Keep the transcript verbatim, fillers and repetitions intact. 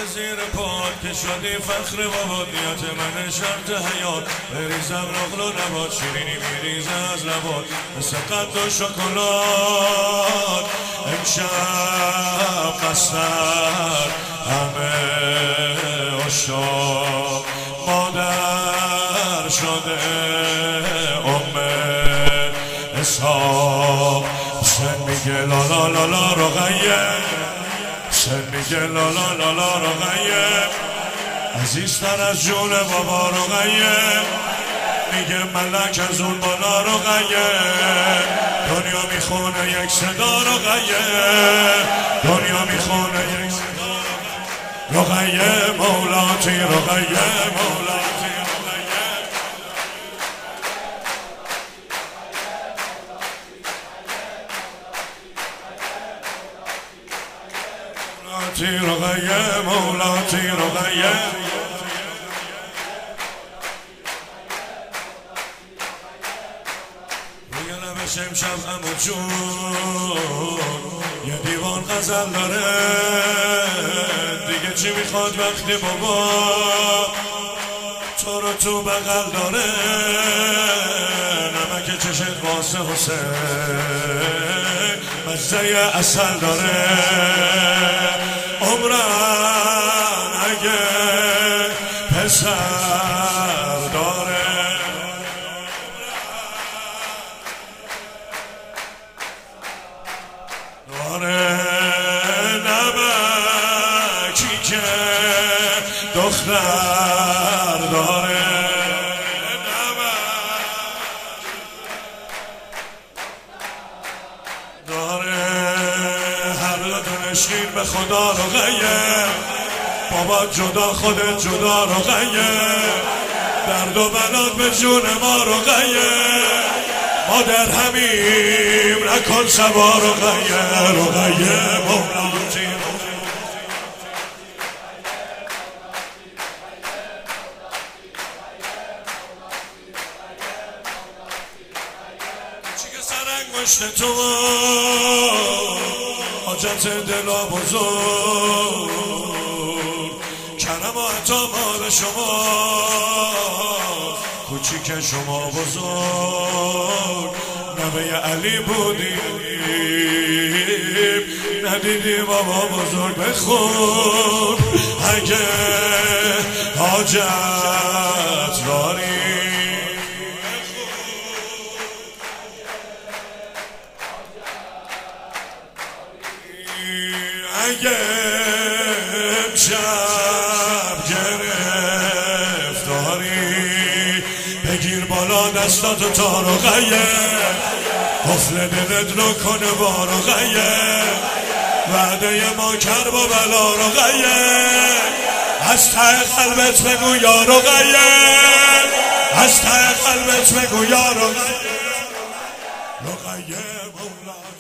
زیر پاد که شدی فخر بابات، نیت من شرط حیات بریزم نقل و نبات، شیرینی میریزه از لبات مثل قند و شکلات. امشب قصر همه عشاق مادر شده ام اسحاق. حسین میگه لا لا لا لا رقیه، حسین میگه لا لا لا لا رقیه، عزیزتر از جون بابا رقیه. میگه ملک از اون بالا رقیه، دنیا میخونه یک صدا رقیه، دنیا میخونه یک صدا رقیه. مولاتی رقیه، مولاتی مولاتی رقیه، مولاتی رقیه. روی لبش امشب عمو جون یه دیوان غزل داره، دیگه چی میخواد وقتی بابا تو رو تو بغل داره. نمک چشت واسه حسین مزه اصل داره. عمرن اگه پسر داره، داره نمکی که دختر داره. داره هر دنشین به خدا رقیه، بابا جدا خودت جدا رقیه، درد و بلات به جون ما رقیه. ما در همیم نکن سوا رقیه، رقیه مولاتی. مشت تو حاجت دلا بزرگ، کرم و عطا مال شما، کوچیک شما بزرگ. نوه علی بودیم ندیدی بابا بزرگ. بخون اگه حاجت داری، اگه امشب گرفتاری، بگیر بالا دستاتو تا رقیه، قفل دلت رو کنه با رقیه. وعده ما کرب و بلا رقیه، از ته قلبت بگو یا رقیه، از ته قلبت بگو یا رقیه، رقیه مولا.